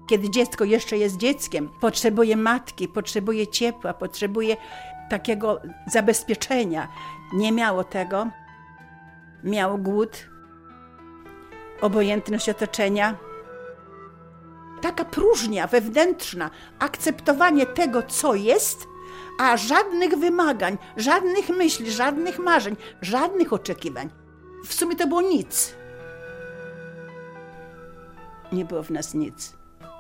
Kiedy dziecko jeszcze jest dzieckiem, potrzebuje matki, potrzebuje ciepła, potrzebuje takiego zabezpieczenia. Nie miało tego. Miało głód, obojętność otoczenia. Taka próżnia wewnętrzna, akceptowanie tego, co jest, a żadnych wymagań, żadnych myśli, żadnych marzeń, żadnych oczekiwań. W sumie to było nic. Nie było w nas nic.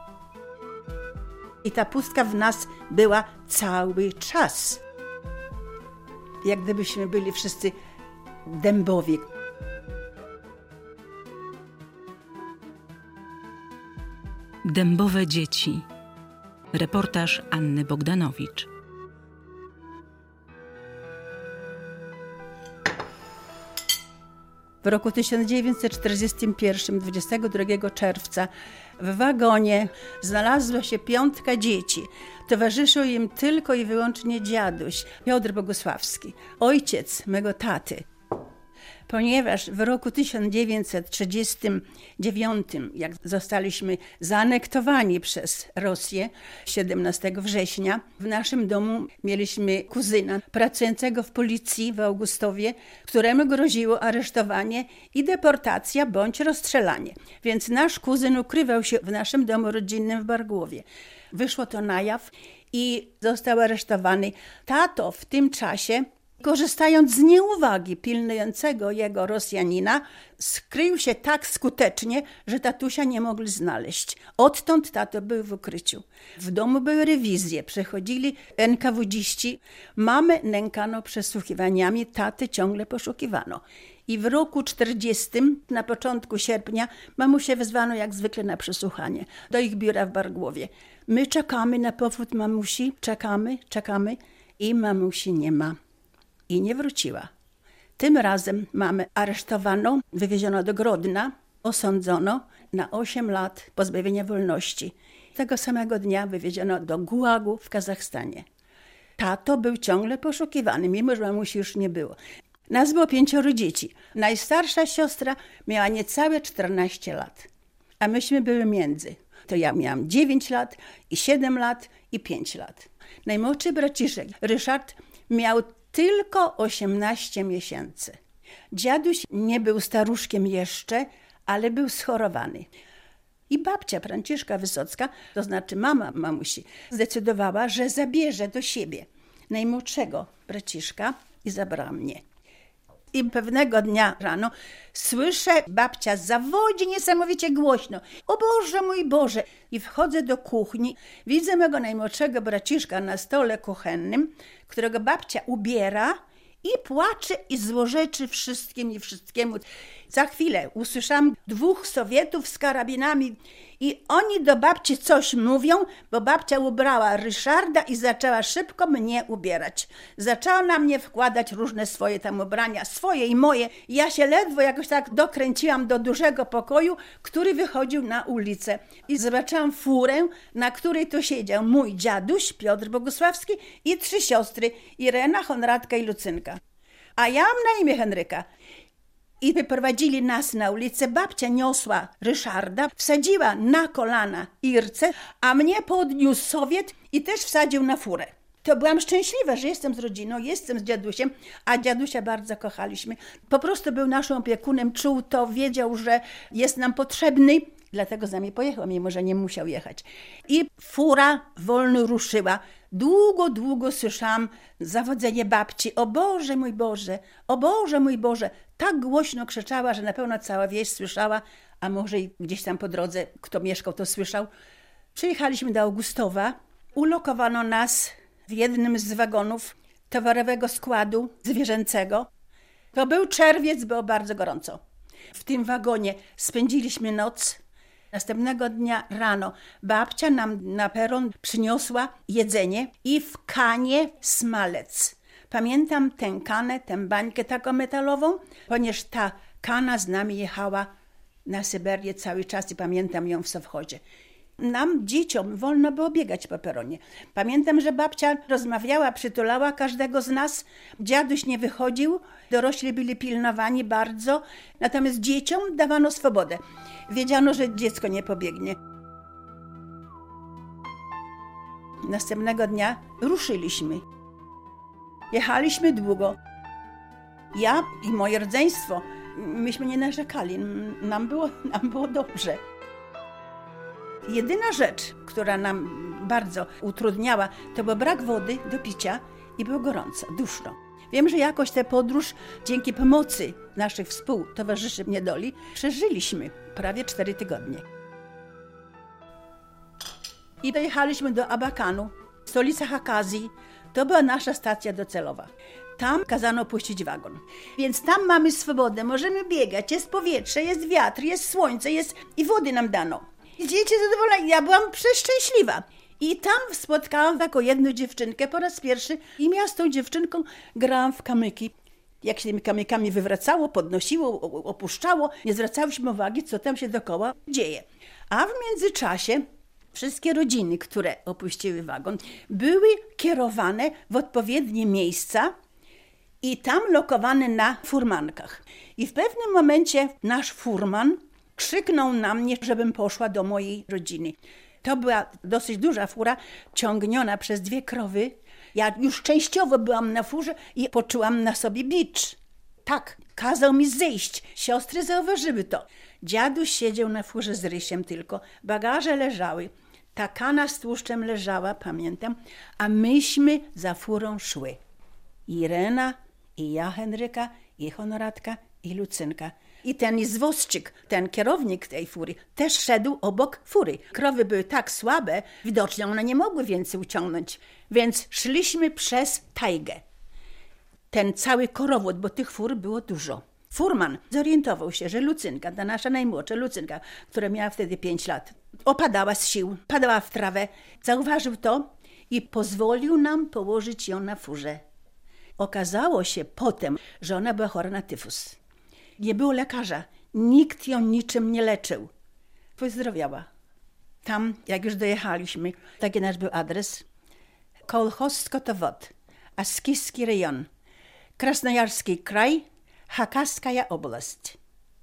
I ta pustka w nas była cały czas. Jak gdybyśmy byli wszyscy dębowi. Dębowe dzieci. Reportaż Anny Bogdanowicz. W roku 1941, 22 czerwca, w wagonie znalazło się 5 dzieci. Towarzyszył im tylko i wyłącznie dziaduś, Piotr Bogusławski, ojciec mego taty. Ponieważ w roku 1939, jak zostaliśmy zaanektowani przez Rosję 17 września, w naszym domu mieliśmy kuzyna pracującego w policji w Augustowie, któremu groziło aresztowanie i deportacja bądź rozstrzelanie. Więc nasz kuzyn ukrywał się w naszym domu rodzinnym w Bargłowie. Wyszło to na jaw i został aresztowany. Tato w tym czasie, korzystając z nieuwagi pilnującego jego Rosjanina, skrył się tak skutecznie, że tatusia nie mogli znaleźć. Odtąd tato był w ukryciu. W domu były rewizje, przychodzili NKWD-ści. Mamę nękano przesłuchiwaniami, taty ciągle poszukiwano. I w roku 40, na początku sierpnia, mamusię wezwano jak zwykle na przesłuchanie do ich biura w Bargłowie. My czekamy na powrót mamusi, czekamy i mamusi nie ma. I nie wróciła. Tym razem mamę aresztowano, wywieziono do Grodna, osądzono na 8 lat pozbawienia wolności. Tego samego dnia wywieziono do Gułagu w Kazachstanie. Tato był ciągle poszukiwany, mimo że mamusi już nie było. Nas było 5 dzieci. Najstarsza siostra miała niecałe 14 lat, a myśmy były między. To ja miałam 9 lat i 7 lat i 5 lat. Najmłodszy braciszek, Ryszard, miał tylko 18 miesięcy. Dziaduś nie był staruszkiem jeszcze, ale był schorowany. I babcia Franciszka Wysocka, to znaczy mama mamusi, zdecydowała, że zabierze do siebie najmłodszego braciszka i zabrała mnie. I pewnego dnia rano słyszę, babcia zawodzi niesamowicie głośno. O Boże, mój Boże! I wchodzę do kuchni, widzę mego najmłodszego braciszka na stole kuchennym, którego babcia ubiera i płacze i złorzeczy wszystkim i wszystkiemu. Za chwilę usłyszałam 2 Sowietów z karabinami i oni do babci coś mówią, bo babcia ubrała Ryszarda i zaczęła szybko mnie ubierać. Zaczęła na mnie wkładać różne swoje tam ubrania, swoje i moje. Ja się ledwo jakoś tak dokręciłam do dużego pokoju, który wychodził na ulicę. I zobaczyłam furę, na której to siedział mój dziaduś, Piotr Bogusławski, i 3 siostry, Irena, Honradka i Lucynka. A ja mam na imię Henryka. I wyprowadzili nas na ulicę. Babcia niosła Ryszarda, wsadziła na kolana Irce, a mnie podniósł Sowiet i też wsadził na furę. To byłam szczęśliwa, że jestem z rodziną, jestem z dziadusiem, a dziadusia bardzo kochaliśmy. Po prostu był naszym opiekunem, czuł to, wiedział, że jest nam potrzebny, dlatego z nami pojechał, mimo że nie musiał jechać. I fura wolno ruszyła. Długo słyszałam zawodzenie babci. O Boże, mój Boże, o Boże, mój Boże. Tak głośno krzyczała, że na pewno cała wieś słyszała, a może i gdzieś tam po drodze, kto mieszkał, to słyszał. Przyjechaliśmy do Augustowa, ulokowano nas w jednym z wagonów towarowego składu zwierzęcego. To był czerwiec, było bardzo gorąco. W tym wagonie spędziliśmy noc. Następnego dnia rano babcia nam na peron przyniosła jedzenie i w kanie smalec. Pamiętam tę kanę, tę bańkę taką metalową, ponieważ ta kana z nami jechała na Syberię cały czas i pamiętam ją w Sowchodzie. Nam, dzieciom, wolno było biegać po peronie. Pamiętam, że babcia rozmawiała, przytulała każdego z nas. Dziaduś nie wychodził, dorośli byli pilnowani bardzo, natomiast dzieciom dawano swobodę. Wiedziano, że dziecko nie pobiegnie. Następnego dnia ruszyliśmy. Jechaliśmy długo. Ja i moje rodzeństwo, myśmy nie narzekali, nam było dobrze. Jedyna rzecz, która nam bardzo utrudniała, to był brak wody do picia i było gorąco, duszno. Wiem, że jakoś tę podróż dzięki pomocy naszych współtowarzyszy niedoli przeżyliśmy prawie 4 tygodnie. I dojechaliśmy do Abakanu, stolica Hakazji. To była nasza stacja docelowa. Tam kazano puścić wagon. Więc tam mamy swobodę, możemy biegać, jest powietrze, jest wiatr, jest słońce, i wody nam dano. I dzieci zadowolone, ja byłam przeszczęśliwa. I tam spotkałam taką jedną dziewczynkę po raz pierwszy i ja z tą dziewczynką grałam w kamyki. Jak się tymi kamykami wywracało, podnosiło, opuszczało, nie zwracałyśmy uwagi, co tam się dookoła dzieje. A w międzyczasie wszystkie rodziny, które opuściły wagon, były kierowane w odpowiednie miejsca i tam lokowane na furmankach. I w pewnym momencie nasz furman krzyknął na mnie, żebym poszła do mojej rodziny. To była dosyć duża fura, ciągniona przez 2 krowy. Ja już częściowo byłam na furze i poczułam na sobie bicz. Tak, kazał mi zejść. Siostry zauważyły to. Dziaduś siedział na furze z Rysiem tylko. Bagaże leżały. Ta kana z tłuszczem leżała, pamiętam, a myśmy za furą szły. Irena, i ja, Henryka, i Honoratka, i Lucynka. I ten izwozczyk, ten kierownik tej fury, też szedł obok fury. Krowy były tak słabe, widocznie one nie mogły więcej uciągnąć, więc szliśmy przez tajgę. Ten cały korowód, bo tych fur było dużo. Furman zorientował się, że Lucynka, ta nasza najmłodsza Lucynka, która miała wtedy 5 lat, opadała z sił, padała w trawę. Zauważył to i pozwolił nam położyć ją na furze. Okazało się potem, że ona była chora na tyfus. Nie było lekarza, nikt ją niczym nie leczył. Wyzdrowiała. Tam, jak już dojechaliśmy, taki nasz był adres. Kolchoz Skotowod, Askiski rejon, Krasnojarski kraj, Hakazskaja oblast.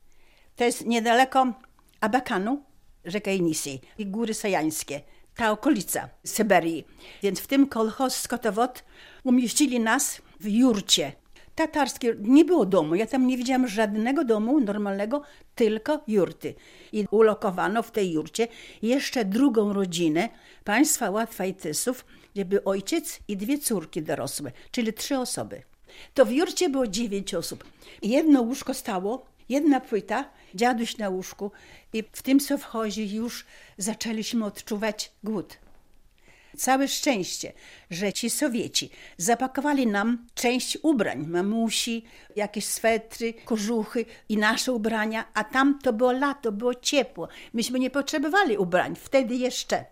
To jest niedaleko Abakanu, rzeka Jenisej i góry Sajańskie, ta okolica Syberii. Więc w tym Kolchoz Skotowod umieścili nas w jurcie. Tatarskie, nie było domu, ja tam nie widziałam żadnego domu normalnego, tylko jurty. I ulokowano w tej jurcie jeszcze drugą rodzinę państwa Łatwajtysów, gdzie był ojciec i 2 córki dorosłe, czyli 3 osoby. To w jurcie było 9 osób. Jedno łóżko stało, jedna płyta, dziaduś na łóżku i w tym sowchozie już zaczęliśmy odczuwać głód. Całe szczęście, że ci Sowieci zapakowali nam część ubrań, mamusi, jakieś swetry, kożuchy i nasze ubrania, a tam to było lato, było ciepło. Myśmy nie potrzebowali ubrań, wtedy jeszcze.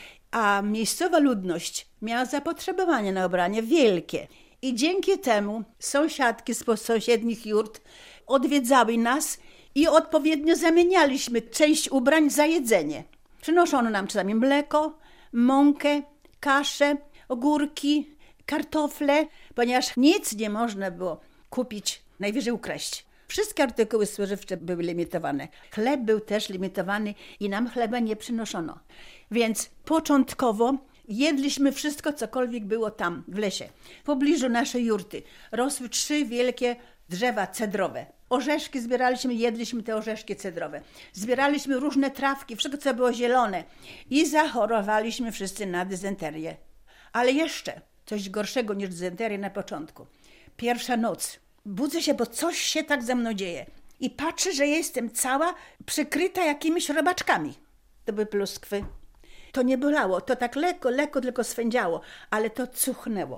A miejscowa ludność miała zapotrzebowanie na ubranie wielkie. I dzięki temu sąsiadki z sąsiednich jurt odwiedzały nas i odpowiednio zamienialiśmy część ubrań za jedzenie. Przynoszono nam czasami mleko, mąkę, kaszę, ogórki, kartofle, ponieważ nic nie można było kupić, najwyżej ukraść. Wszystkie artykuły spożywcze były limitowane. Chleb był też limitowany i nam chleba nie przynoszono. Więc początkowo jedliśmy wszystko, cokolwiek było tam w lesie. W pobliżu naszej jurty rosły 3 wielkie drzewa cedrowe. Orzeszki zbieraliśmy, jedliśmy te orzeszki cedrowe. Zbieraliśmy różne trawki, wszystko co było zielone. I zachorowaliśmy wszyscy na dysenterię. Ale jeszcze coś gorszego niż dysenterię na początku. Pierwsza noc. Budzę się, bo coś się tak ze mną dzieje. I patrzę, że jestem cała przykryta jakimiś robaczkami. To były pluskwy. To nie bolało, to tak lekko tylko swędziało, ale to cuchnęło.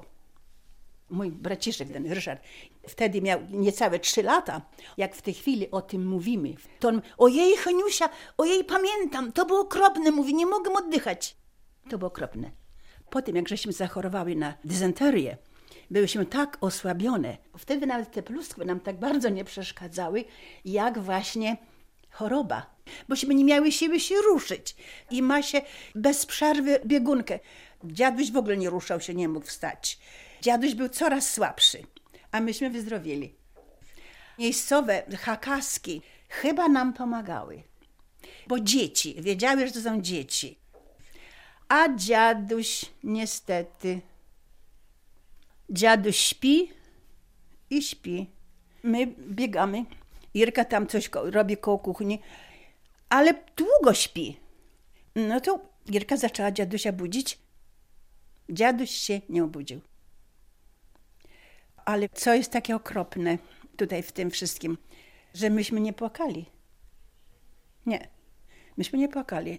Mój braciszek, ten Ryszard, wtedy miał niecałe 3 lata. Jak w tej chwili o tym mówimy, to on, ojej Heniusia, ojej pamiętam, to było okropne, mówi, nie mogę oddychać. To było okropne. Po tym, jak żeśmy zachorowały na dysenterię, byłyśmy tak osłabione. Wtedy nawet te pluskwy nam tak bardzo nie przeszkadzały, jak właśnie choroba. Bośmy nie miały siły się ruszyć. I ma się bez przerwy biegunkę. Dziaduś w ogóle nie ruszał się, nie mógł wstać. Dziaduś był coraz słabszy, a myśmy wyzdrowieli. Miejscowe Hakazki chyba nam pomagały, bo dzieci, wiedziały, że to są dzieci. A dziaduś niestety. Dziaduś śpi i śpi. My biegamy. Irka tam coś robi koło kuchni, ale długo śpi. No to Irka zaczęła dziadusia budzić. Dziaduś się nie obudził. Ale co jest takie okropne tutaj w tym wszystkim, że myśmy nie płakali. Nie, myśmy nie płakali.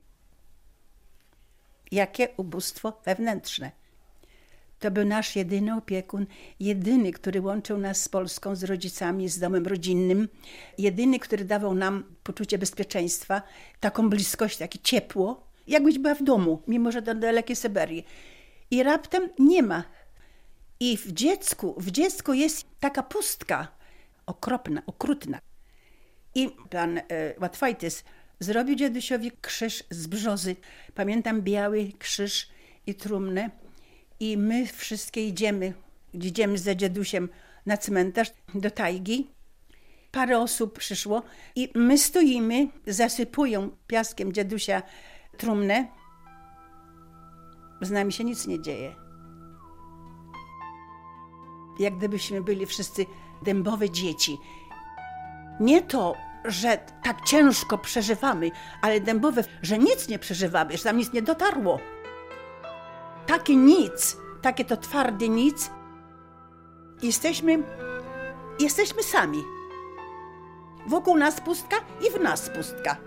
Jakie ubóstwo wewnętrzne. To był nasz jedyny opiekun, jedyny, który łączył nas z Polską, z rodzicami, z domem rodzinnym, jedyny, który dawał nam poczucie bezpieczeństwa, taką bliskość, takie ciepło, jakbyś była w domu, mimo że do dalekiej Syberii. I raptem nie ma. I w dziecku jest taka pustka, okropna, okrutna. I pan Łatwajtys zrobił dziadusiowi krzyż z brzozy. Pamiętam biały krzyż i trumnę. I my wszystkie idziemy za dziadusiem na cmentarz do tajgi. Parę osób przyszło i my stoimy, zasypują piaskiem dziadusia trumnę. Z nami się nic nie dzieje. Jak gdybyśmy byli wszyscy dębowe dzieci. Nie to, że tak ciężko przeżywamy, ale dębowe, że nic nie przeżywamy, że tam nic nie dotarło. Takie nic, takie to twarde nic. Jesteśmy sami. Wokół nas pustka i w nas pustka.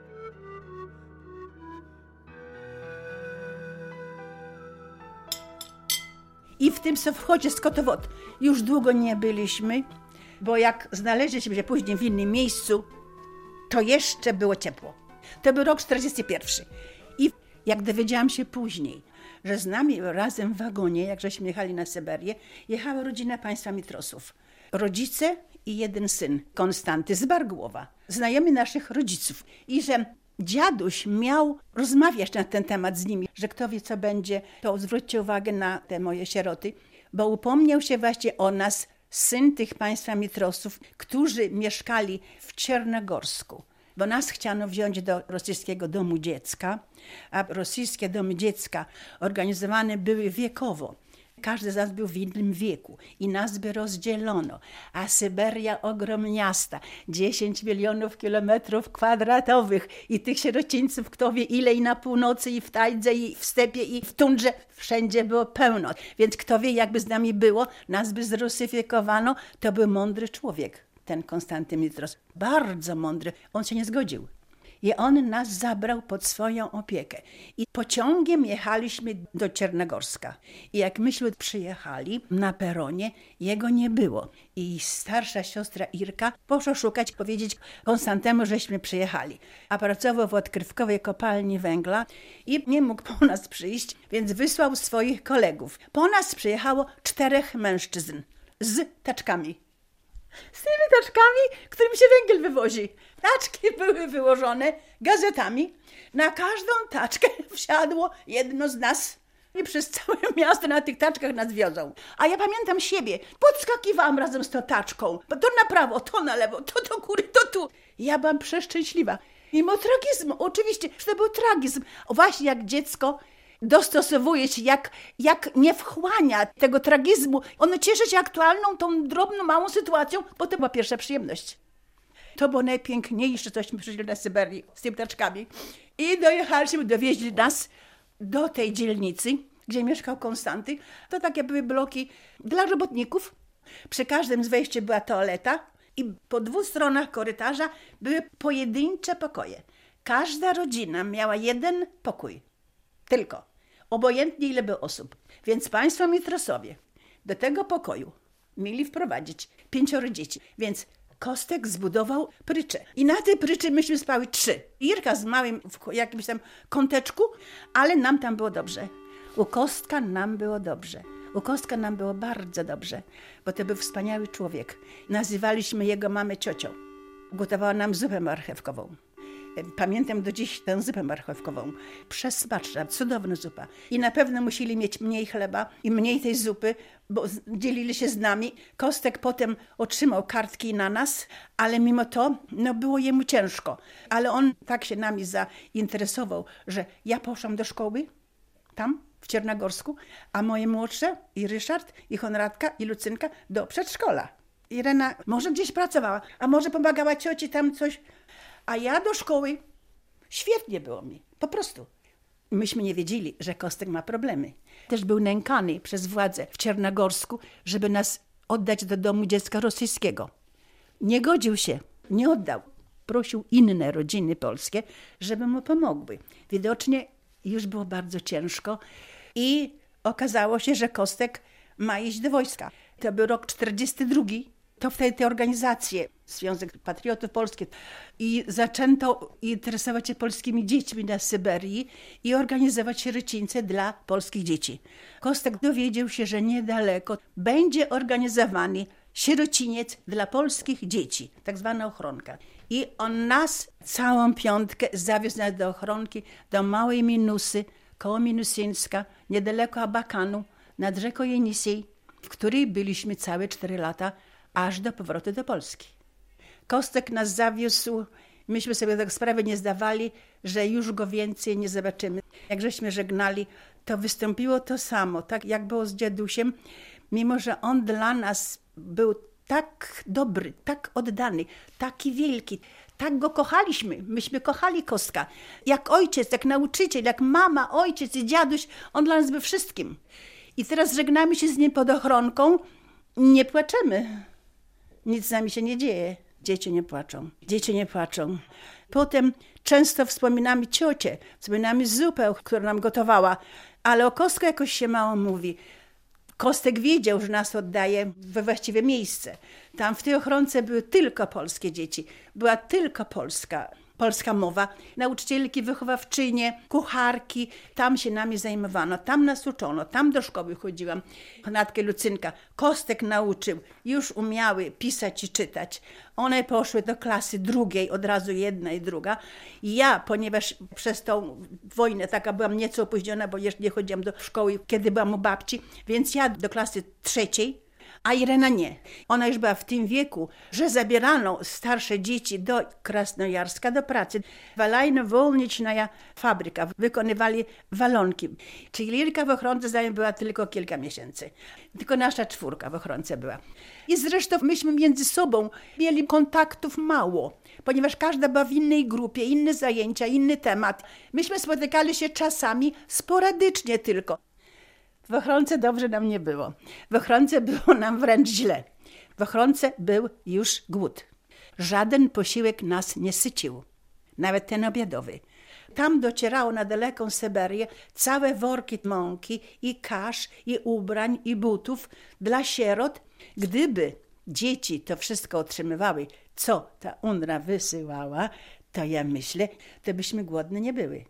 I w tym Sowchodzie z Kotowod już długo nie byliśmy, bo jak znaleźliśmy się później w innym miejscu, to jeszcze było ciepło. To był rok 41. I jak dowiedziałam się później, że z nami razem w wagonie, jak żeśmy jechali na Syberię, jechała rodzina państwa Mitrosów. Rodzice i jeden syn, Konstanty z Bargłowa, znajomy naszych rodziców. I że dziaduś miał rozmawiać na ten temat z nimi, że kto wie co będzie, to zwróćcie uwagę na te moje sieroty, bo upomniał się właśnie o nas syn tych państwa Mitrosów, którzy mieszkali w Czarnogorsku. Bo nas chciano wziąć do rosyjskiego domu dziecka, a rosyjskie domy dziecka organizowane były wiekowo. Każdy z nas był w innym wieku i nas by rozdzielono. A Syberia ogromniasta, 10 milionów kilometrów kwadratowych i tych sierocińców kto wie ile i na północy i w tajdze i w stepie i w tundrze. Wszędzie było pełno. Więc kto wie jakby z nami było, nas by zrusyfikowano. To był mądry człowiek, ten Konstanty Mitros. Bardzo mądry. On się nie zgodził. I on nas zabrał pod swoją opiekę. I pociągiem jechaliśmy do Czarnogorska. I jak myśmy przyjechali na peronie, jego nie było. I starsza siostra Irka poszła szukać, powiedzieć Konstantemu, żeśmy przyjechali. A pracował w odkrywkowej kopalni węgla i nie mógł po nas przyjść, więc wysłał swoich kolegów. Po nas przyjechało 4 mężczyzn z taczkami. Z tymi taczkami, którym się węgiel wywozi. Taczki były wyłożone gazetami. Na każdą taczkę wsiadło jedno z nas. I przez całe miasto na tych taczkach nas wiozą. A ja pamiętam siebie. Podskakiwałam razem z tą taczką. To na prawo, to na lewo, to do góry, to tu. Ja byłam przeszczęśliwa. Mimo tragizmu, oczywiście, że to był tragizm. Właśnie jak dziecko dostosowuje się, jak nie wchłania tego tragizmu. Ono cieszy się aktualną, tą drobną, małą sytuacją, bo to była pierwsza przyjemność. To było najpiękniejsze, cośmy przeżyli na Syberii z tymi taczkami. I dojechaliśmy, dowieźli nas do tej dzielnicy, gdzie mieszkał Konstanty. To takie były bloki dla robotników. Przy każdym z wejścia była toaleta i po 2 stronach korytarza były pojedyncze pokoje. Każda rodzina miała 1 pokój. Tylko. Obojętnie ile było osób. Więc państwo Mitrosowie do tego pokoju mieli wprowadzić 5 dzieci. Więc Kostek zbudował pryczę. I na tej pryczy myśmy spały 3. Irka z małym w jakimś tam kąteczku, ale nam tam było dobrze. U Kostka nam było dobrze. U Kostka nam było bardzo dobrze, bo to był wspaniały człowiek. Nazywaliśmy jego mamę ciocią. Gotowała nam zupę marchewkową. Pamiętam do dziś tę zupę marchewkową. Przesmaczna, cudowna zupa. I na pewno musieli mieć mniej chleba i mniej tej zupy, bo dzielili się z nami. Kostek potem otrzymał kartki na nas, ale mimo to było jemu ciężko. Ale on tak się nami zainteresował, że ja poszłam do szkoły tam w Czarnogorsku, a moje młodsze i Ryszard, i Konradka, i Lucynka do przedszkola. Irena może gdzieś pracowała, a może pomagała cioci tam coś, a ja do szkoły. Świetnie było mi, po prostu. Myśmy nie wiedzieli, że Kostek ma problemy. Też był nękany przez władze w Czarnogorsku, żeby nas oddać do domu dziecka rosyjskiego. Nie godził się, nie oddał. Prosił inne rodziny polskie, żeby mu pomogły. Widocznie już było bardzo ciężko i okazało się, że Kostek ma iść do wojska. To był rok 42. To wtedy te organizacje, Związek Patriotów Polskich, i zaczęto interesować się polskimi dziećmi na Syberii i organizować sierocińce dla polskich dzieci. Kostek dowiedział się, że niedaleko będzie organizowany sierociniec dla polskich dzieci, tak zwana ochronka. I on nas, całą piątkę, zawiózł nas do ochronki, do małej Minusy, koło Minusieńska, niedaleko Abakanu, nad rzeką Jenisiej, w której byliśmy całe 4 lata, aż do powrotu do Polski. Kostek nas zawiózł, myśmy sobie tak sprawy nie zdawali, że już go więcej nie zobaczymy. Jak żeśmy żegnali, to wystąpiło to samo, tak jak było z dziadusiem, mimo że on dla nas był tak dobry, tak oddany, taki wielki, tak go kochaliśmy. Myśmy kochali Kostka. Jak ojciec, jak nauczyciel, jak mama, ojciec i dziaduś, on dla nas był wszystkim. I teraz żegnamy się z nim pod ochronką, nie płaczemy. Nic z nami się nie dzieje. Dzieci nie płaczą. Dzieci nie płaczą. Potem często wspominamy ciocię, wspominamy zupę, którą nam gotowała, ale o Kostku jakoś się mało mówi. Kostek wiedział, że nas oddaje we właściwe miejsce. Tam w tej ochronce były tylko polskie dzieci. Była tylko polska mowa. Nauczycielki, wychowawczynie, kucharki. Tam się nami zajmowano, tam nas uczono, tam do szkoły chodziłam. Konradka i Lucynka. Kostek nauczył. Już umiały pisać i czytać. One poszły do klasy 2, od razu jedna i druga. I ja, ponieważ przez tą wojnę taka byłam nieco opóźniona, bo jeszcze nie chodziłam do szkoły, kiedy byłam u babci, więc ja do klasy 3, a Irena nie. Ona już była w tym wieku, że zabierano starsze dzieci do Krasnojarska do pracy. Walajno-wolniczna fabryka. Wykonywali walonki. Czyli Irka w ochronce z nami była tylko kilka miesięcy. Tylko nasza 4 w ochronce była. I zresztą myśmy między sobą mieli kontaktów mało, ponieważ każda była w innej grupie, inne zajęcia, inny temat. Myśmy spotykali się czasami sporadycznie tylko. W ochronce dobrze nam nie było. W ochronce było nam wręcz źle. W ochronce był już głód. Żaden posiłek nas nie sycił. Nawet ten obiadowy. Tam docierało na daleką Syberię całe worki mąki i kasz, i ubrań, i butów dla sierot. Gdyby dzieci to wszystko otrzymywały, co ta UNRWA wysyłała, to ja myślę, to byśmy głodne nie były.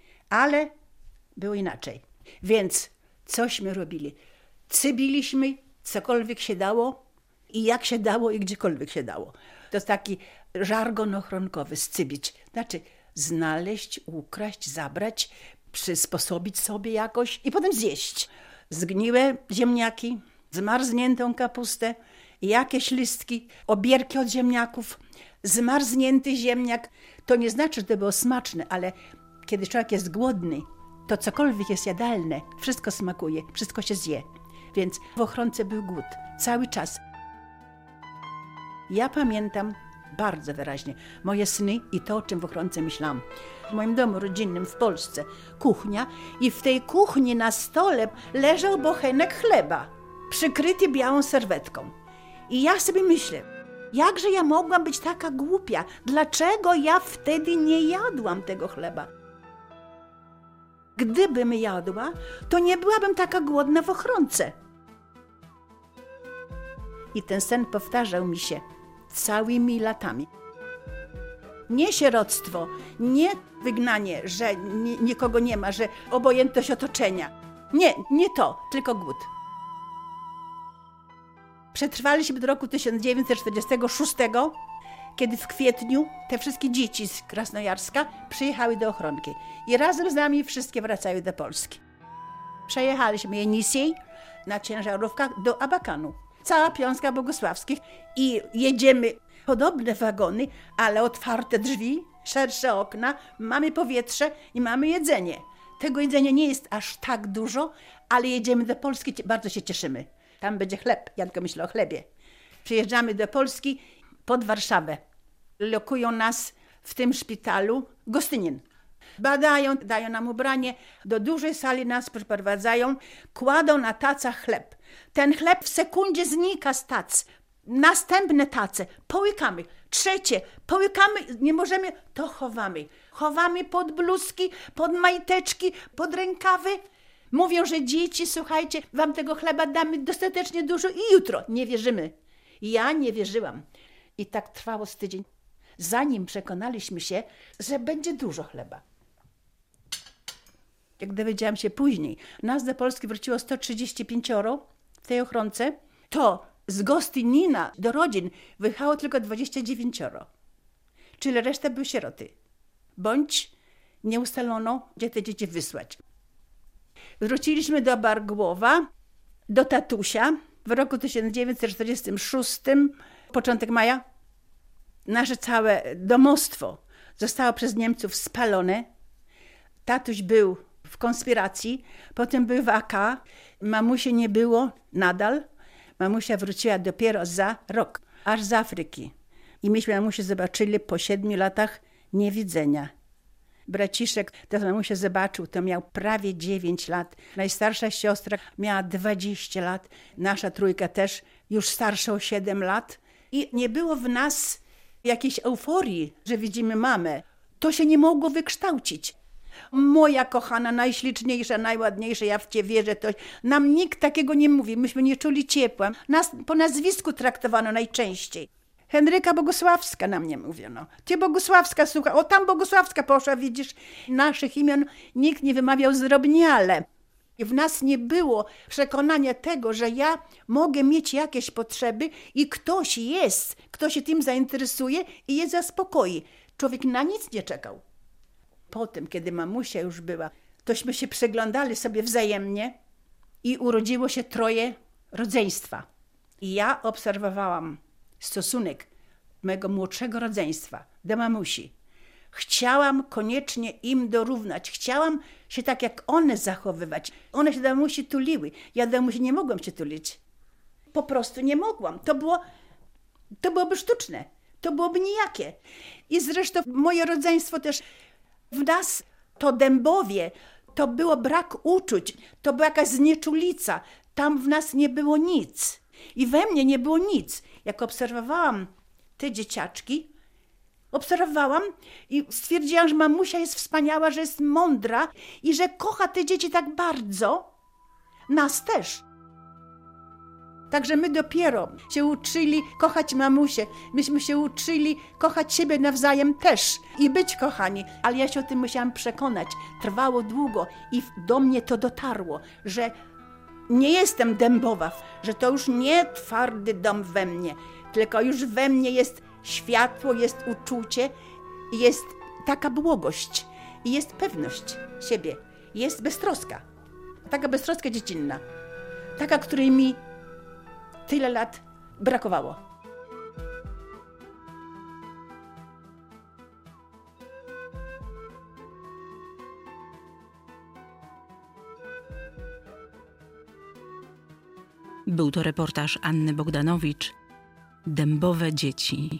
Ale było inaczej. Więc cośmy robili? Cybiliśmy, cokolwiek się dało i jak się dało i gdziekolwiek się dało. To jest taki żargon ochronkowy, scybić. Znaczy znaleźć, ukraść, zabrać, przysposobić sobie jakoś i potem zjeść. Zgniłe ziemniaki, zmarzniętą kapustę, jakieś listki, obierki od ziemniaków, zmarznięty ziemniak. To nie znaczy, że to było smaczne, ale kiedy człowiek jest głodny, to cokolwiek jest jadalne, wszystko smakuje, wszystko się zje. Więc w ochronce był głód cały czas. Ja pamiętam bardzo wyraźnie moje sny i to, o czym w ochronce myślałam. W moim domu rodzinnym w Polsce kuchnia i w tej kuchni na stole leżał bochenek chleba, przykryty białą serwetką. I ja sobie myślę, jakże ja mogłam być taka głupia? Dlaczego ja wtedy nie jadłam tego chleba? Gdybym jadła, to nie byłabym taka głodna w ochronce. I ten sen powtarzał mi się całymi latami. Nie sieroctwo, nie wygnanie, że nikogo nie ma, że obojętność otoczenia. Nie to, tylko głód. Przetrwaliśmy do roku 1946, kiedy w kwietniu te wszystkie dzieci z Krasnojarska przyjechały do ochronki. I razem z nami wszystkie wracały do Polski. Przejechaliśmy Jenisiej na ciężarówkach do Abakanu. Cała Piątka Bogusławskich i jedziemy podobne wagony, ale otwarte drzwi, szersze okna, mamy powietrze i mamy jedzenie. Tego jedzenia nie jest aż tak dużo, ale jedziemy do Polski, bardzo się cieszymy. Tam będzie chleb, ja tylko myślę o chlebie. Przyjeżdżamy do Polski pod Warszawę. Lokują nas w tym szpitalu Gostynin. Badają, dają nam ubranie, do dużej sali nas przyprowadzają, kładą na tacach chleb. Ten chleb w sekundzie znika z tac. Następne tace, połykamy, trzecie, połykamy, nie możemy, to chowamy. Chowamy pod bluzki, pod majteczki, pod rękawy. Mówią, że dzieci, słuchajcie, wam tego chleba damy dostatecznie dużo i jutro. Nie wierzymy. Ja nie wierzyłam. I tak trwało z tydzień, zanim przekonaliśmy się, że będzie dużo chleba. Jak dowiedziałam się później, nas do Polski wróciło 135 w tej ochronce, to z Gostynina do rodzin wyjechało tylko 29. Czyli reszta były sieroty. Bądź nie ustalono, gdzie te dzieci wysłać. Wróciliśmy do Bargłowa, do tatusia w roku 1946, początek maja. Nasze całe domostwo zostało przez Niemców spalone. Tatuś był w konspiracji, potem był w AK. Mamusi nie było nadal. Mamusia wróciła dopiero za rok, aż z Afryki. I myśmy mamusię zobaczyli po 7 latach niewidzenia. Braciszek, to mamusię zobaczył, to miał prawie 9 lat. Najstarsza siostra miała 20 lat. Nasza trójka też już starsza o 7 lat. I nie było w nas jakiejś euforii, że widzimy mamę. To się nie mogło wykształcić. Moja kochana, najśliczniejsza, najładniejsza, ja w cię wierzę, to nam nikt takiego nie mówi, myśmy nie czuli ciepła. Nas po nazwisku traktowano najczęściej. Henryka Bogusławska nam nie mówiono. Ty Bogusławska, słuchaj, o tam Bogusławska poszła, widzisz. Naszych imion nikt nie wymawiał zdrobniale. I w nas nie było przekonania tego, że ja mogę mieć jakieś potrzeby i ktoś jest, kto się tym zainteresuje i je zaspokoi. Człowiek na nic nie czekał. Potem, kiedy mamusia już była, tośmy się przeglądali sobie wzajemnie i urodziło się 3 rodzeństwa. I ja obserwowałam stosunek mego młodszego rodzeństwa do mamusi. Chciałam koniecznie im dorównać. Chciałam się tak jak one zachowywać. One się do mamusi tuliły. Ja do mamusi nie mogłam się tulić. Po prostu nie mogłam. To byłoby sztuczne. To byłoby nijakie. I zresztą moje rodzeństwo też w nas, to Dębowie, to było brak uczuć. To była jakaś znieczulica. Tam w nas nie było nic. I we mnie nie było nic. Jak obserwowałam te dzieciaczki, obserwowałam i stwierdziłam, że mamusia jest wspaniała, że jest mądra i że kocha te dzieci tak bardzo. Nas też. Także my dopiero się uczyli kochać mamusię. Myśmy się uczyli kochać siebie nawzajem też i być kochani. Ale ja się o tym musiałam przekonać. Trwało długo i do mnie to dotarło, że nie jestem dębowa, że to już nie twardy dom we mnie, tylko już we mnie jest światło, jest uczucie, jest taka błogość i jest pewność siebie, jest beztroska. Taka beztroska dziecinna, taka, której mi tyle lat brakowało. Był to reportaż Anny Bogdanowicz, Dębowe dzieci.